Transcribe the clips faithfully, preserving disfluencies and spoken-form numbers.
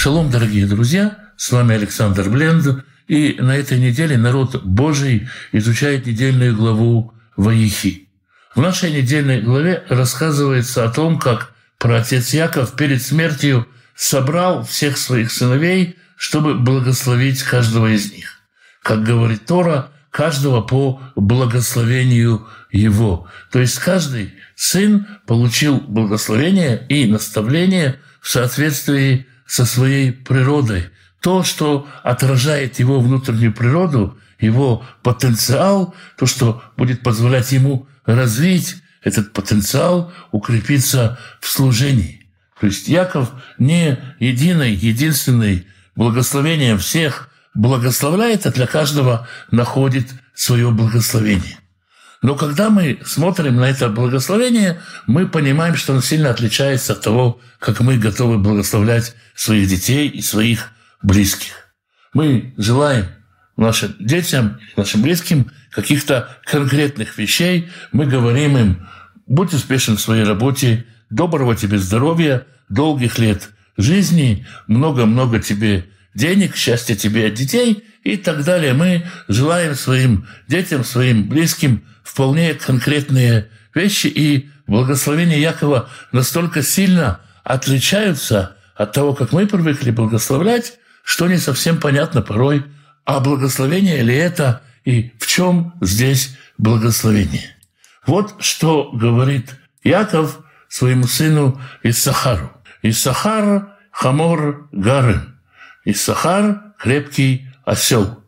Шалом, дорогие друзья, с вами Александр Бленд, и на этой неделе народ Божий изучает недельную главу Ваихи. В нашей недельной главе рассказывается о том, как праотец Яков перед смертью собрал всех своих сыновей, чтобы благословить каждого из них. Как говорит Тора, каждого по благословению его. То есть каждый сын получил благословение и наставление в соответствии со своей природой. То, что отражает его внутреннюю природу, его потенциал, то, что будет позволять ему развить этот потенциал, укрепиться в служении. То есть Яков не единый, единственный благословением всех благословляет, а для каждого находит свое благословение. Но когда мы смотрим на это благословение, мы понимаем, что оно сильно отличается от того, как мы готовы благословлять своих детей и своих близких. Мы желаем нашим детям, нашим близким каких-то конкретных вещей. Мы говорим им: будь успешен в своей работе, доброго тебе здоровья, долгих лет жизни, много-много тебе денег, счастья тебе от детей и так далее. Мы желаем своим детям, своим близким вполне конкретные вещи, и благословения Якова настолько сильно отличаются от того, как мы привыкли благословлять, что не совсем понятно порой, а благословение ли это и в чем здесь благословение. Вот что говорит Яков своему сыну Иссахару. «Иссахар хамор гарем». Иссахар – крепкий осел.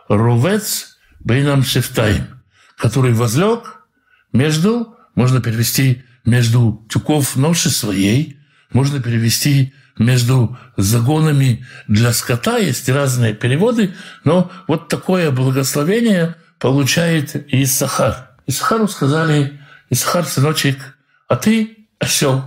Рувец бейнам шефтаим, который возлег между, можно перевести между тюков ноши своей, можно перевести между загонами для скота. Есть разные переводы, но вот такое благословение получает Иссахар. Иссахару сказали: Иссахар, сыночек, а ты осел.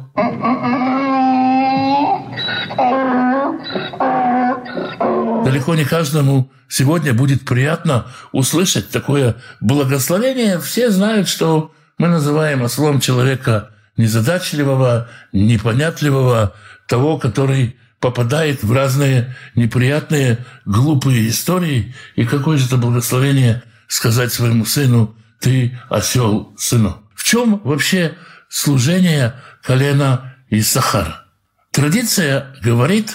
Далеко не каждому сегодня будет приятно услышать такое благословение. Все знают, что мы называем ослом человека незадачливого, непонятливого, того, который попадает в разные неприятные, глупые истории. И какое же это благословение сказать своему сыну: ты осел, сынок. В чем вообще служение колена Иссахара? Традиция говорит,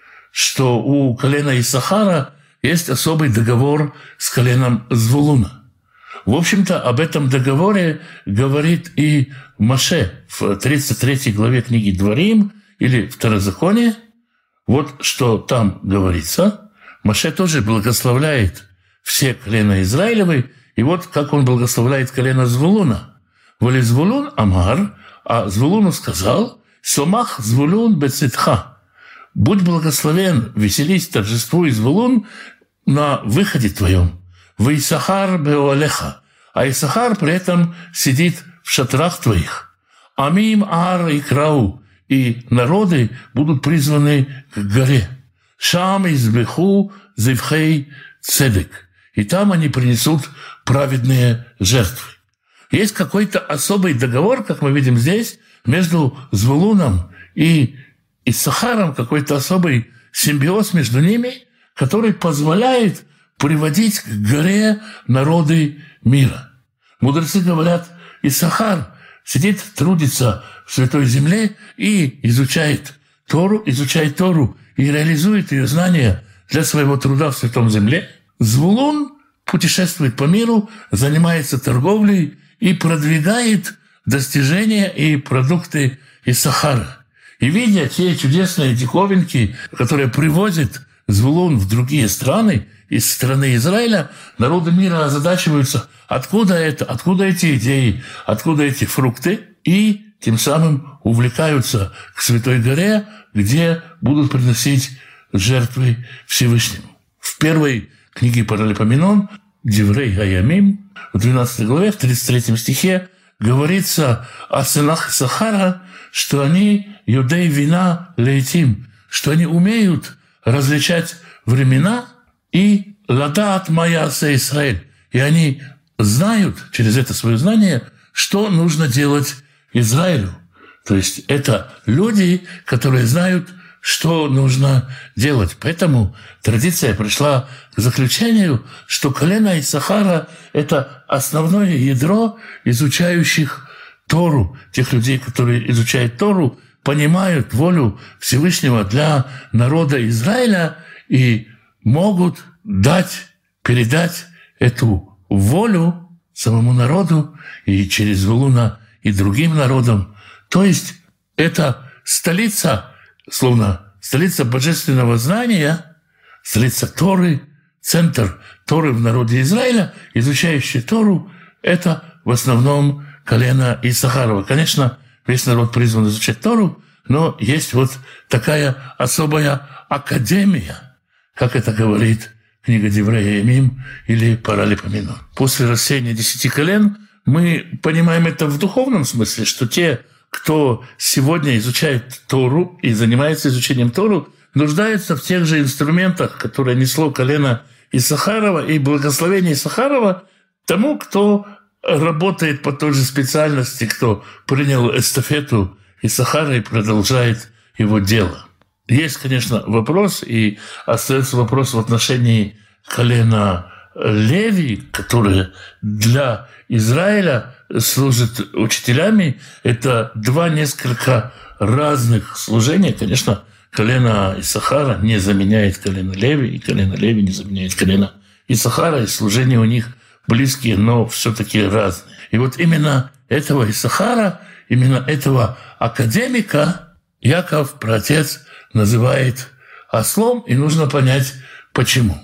что у колена Иссахара есть особый договор с коленом Звулуна. В общем-то, об этом договоре говорит и Моше в тридцать третьей главе книги Дворим или Второзаконие. Вот что там говорится. Моше тоже благословляет все колена Израилевы, и вот как он благословляет колено Звулуна. «Воле Звулун амар», а Звулуну сказал: «Сомах Звулун бецитха». «Будь благословен, веселись, торжествуй, Звулун, на выходе твоем. Вы Иссахар беолеха». А Иссахар при этом сидит в шатрах твоих. «Амим ар и крау». И народы будут призваны к горе. «Шам избеху зевхей цедек». И там они принесут праведные жертвы. Есть какой-то особый договор, как мы видим здесь, между Звулуном и Иссахаром, какой-то особый симбиоз между ними, который позволяет приводить к горе народы мира. Мудрецы говорят: Иссахар сидит, трудится в Святой Земле и изучает Тору, изучает Тору и реализует ее знания для своего труда в Святом Земле. Звулун путешествует по миру, занимается торговлей и продвигает достижения и продукты Иссахара. И видя те чудесные диковинки, которые привозит Звулун в другие страны, из страны Израиля, народы мира озадачиваются: откуда это, откуда эти идеи, откуда эти фрукты, и тем самым увлекаются к Святой горе, где будут приносить жертвы Всевышнему. В первой книге Паралипоменон, Деврей Хаямим, в двенадцатой главе, в тридцать третьем стихе, говорится о сынах Иссахара, что они юдей вина лейтим, что они умеют различать времена и ладаат маясе Исраэль. И они знают через это свое знание, что нужно делать Израилю. То есть это люди, которые знают что нужно делать. Поэтому традиция пришла к заключению, что колено Иссахара – это основное ядро изучающих Тору, тех людей, которые изучают Тору, понимают волю Всевышнего для народа Израиля и могут дать, передать эту волю самому народу и через Вилуна и другим народам. То есть это столица, словно столица божественного знания, столица Торы, центр Торы в народе Израиля, изучающий Тору, это в основном колено Иссахарова. Конечно, весь народ призван изучать Тору, но есть вот такая особая академия, как это говорит книга Деврея Ямим или Паралипоменон. После рассеяния десяти колен мы понимаем это в духовном смысле, что те, кто сегодня изучает Тору и занимается изучением Тору, нуждаются в тех же инструментах, которые несло колено Иссахарова, и благословение Иссахарова тому, кто работает по той же специальности, кто принял эстафету Иссахара и продолжает его дело. Есть, конечно, вопрос, и остается вопрос в отношении колена Леви, которые для Израиля служат учителями. Это два несколько разных служения. Конечно, колено Иссахара не заменяет колено Леви, и колено Леви не заменяет колено Иссахара, и служения у них близкие, но все-таки разные. И вот именно этого Иссахара, именно этого академика Яков, праотец, называет ослом, и нужно понять, почему.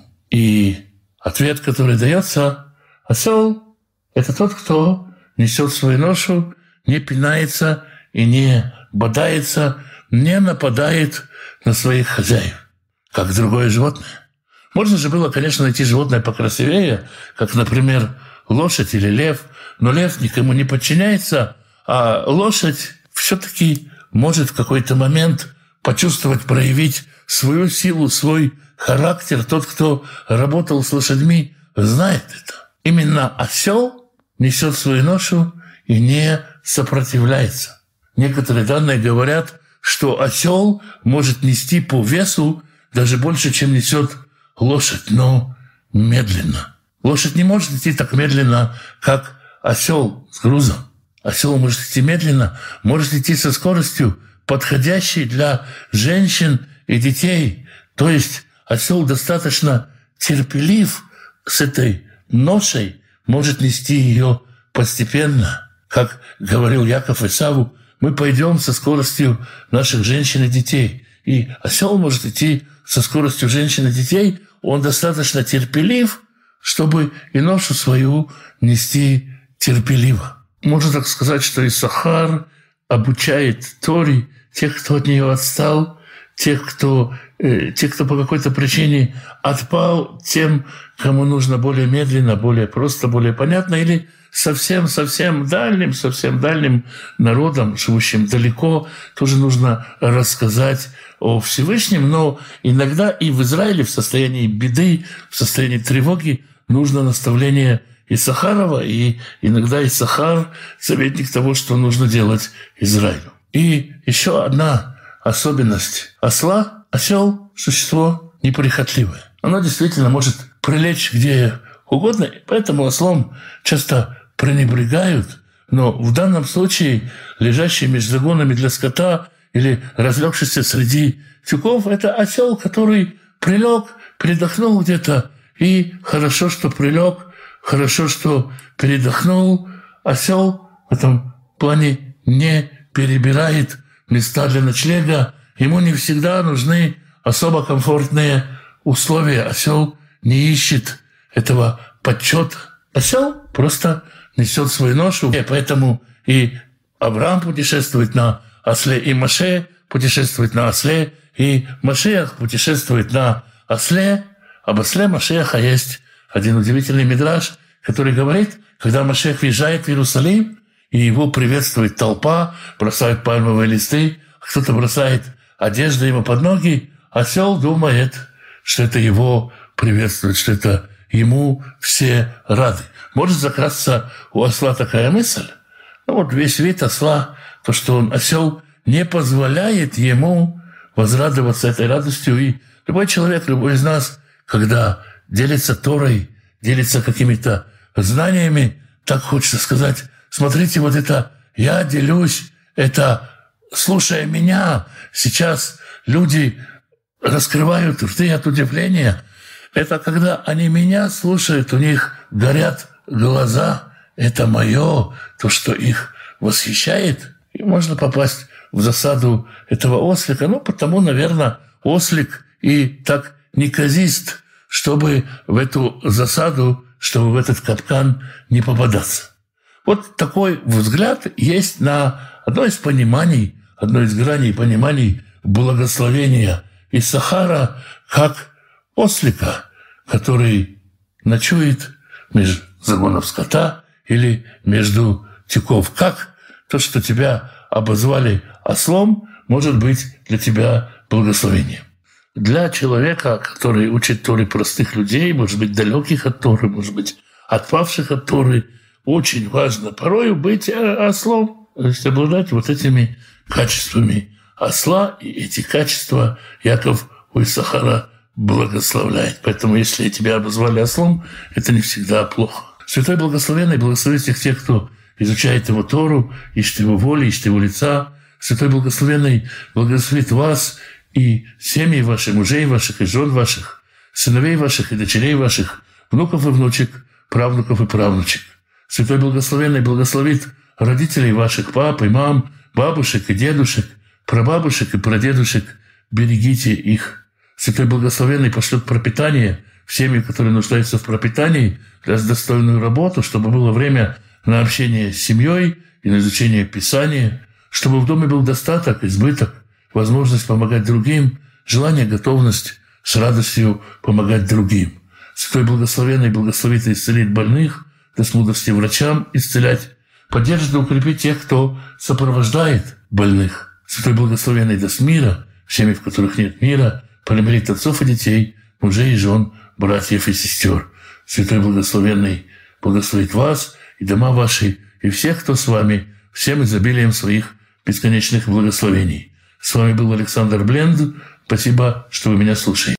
И ответ, который дается: осел – это тот, кто несет свою ношу, не пинается и не бодается, не нападает на своих хозяев, как другое животное. Можно же было, конечно, найти животное покрасивее, как, например, лошадь или лев, но лев никому не подчиняется, а лошадь все-таки может в какой-то момент почувствовать, проявить свою силу, свой характер. Тот, кто работал с лошадьми, знает это. Именно осел несет свою ношу и не сопротивляется. Некоторые данные говорят, что осел может нести по весу даже больше, чем несет лошадь, но медленно. Лошадь не может идти так медленно, как осел с грузом. Осел может идти медленно, может идти со скоростью, подходящей для женщин и детей. То есть осел достаточно терпелив с этой ношей, может нести ее постепенно. Как говорил Яков Исаву, мы пойдем со скоростью наших женщин и детей. И осел может идти со скоростью женщин и детей, он достаточно терпелив, чтобы и ношу свою нести терпеливо. Можно так сказать, что Иссахар обучает Торе тех, кто от нее отстал, тех, кто, э, тех, кто по какой-то причине отпал, тем, кому нужно более медленно, более просто, более понятно, или совсем-совсем дальним, совсем дальним народам, живущим далеко, тоже нужно рассказать о Всевышнем. Но иногда и в Израиле в состоянии беды, в состоянии тревоги нужно наставление Иссахарова, и иногда Иссахар – советник того, что нужно делать Израилю. И еще одна особенность осла – осел – существо неприхотливое. Оно действительно может прилечь где угодно, поэтому ослом часто пренебрегают, но в данном случае лежащий между загонами для скота или разлегшийся среди тюков – это осел, который прилег, передохнул где-то, и хорошо, что прилег, хорошо, что передохнул. Осел в этом плане не перебирает места для ночлега. Ему не всегда нужны особо комфортные условия. Осел не ищет этого почета. Осел просто несет свою ношу. И поэтому и Авраам путешествует на осле, и Моше путешествует на осле, и Машиах путешествует на осле. Об осле Машиаха есть один удивительный мидраш, который говорит, когда Машиах въезжает в Иерусалим, и его приветствует толпа, бросают пальмовые листы, кто-то бросает одежду ему под ноги, осел думает, что это его приветствует, что это ему все рады. Может закрасться у осла такая мысль? Ну вот весь вид осла, то, что он осел, не позволяет ему возрадоваться этой радостью. И любой человек, любой из нас, когда делится Торой, делится какими-то знаниями, так хочется сказать: смотрите, вот это я делюсь, это слушая меня, сейчас люди раскрывают рты от удивления. Это когда они меня слушают, у них горят глаза. Это мое, то, что их восхищает. И можно попасть в засаду этого ослика. Ну, потому, наверное, ослик и так неказист, чтобы в эту засаду, чтобы в этот капкан не попадаться. Вот такой взгляд есть на одно из пониманий, одно из граней пониманий благословения Иссахара как ослика, который ночует между загонов скота или между тюков. Как то, что тебя обозвали ослом, может быть для тебя благословением. Для человека, который учит Торе простых людей, может быть, далеких от Торы, может быть, отпавших от Торы, очень важно порою быть ослом, то есть обладать вот этими качествами осла, и эти качества Яков у Иссахара благословляет. Поэтому если тебя обозвали ослом, это не всегда плохо. Святой Благословенный благословит всех тех, кто изучает Его Тору, ищет Его воли, ищет Его лица. Святой Благословенный благословит вас и семьи ваших, мужей ваших и жен ваших, сыновей ваших и дочерей ваших, внуков и внучек, правнуков и правнучек. Святой Благословенный благословит родителей ваших, пап и мам, бабушек и дедушек, прабабушек и прадедушек. Берегите их. Святой Благословенный пошлет пропитание в семьи, которые нуждаются в пропитании, даст достойную работу, чтобы было время на общение с семьей и на изучение Писания, чтобы в доме был достаток, избыток, возможность помогать другим, желание, готовность с радостью помогать другим. Святой Благословенный благословит и исцелит больных, даст мудрости врачам исцелять, поддержит и укрепит тех, кто сопровождает больных. Святой Благословенный даст мира в семьи, в которых нет мира, примирит отцов и детей, мужей и жен, братьев и сестер. Святой Благословенный благословит вас и дома ваши, и всех, кто с вами, всем изобилием своих бесконечных благословений. С вами был Александр Бленд. Спасибо, что вы меня слушаете.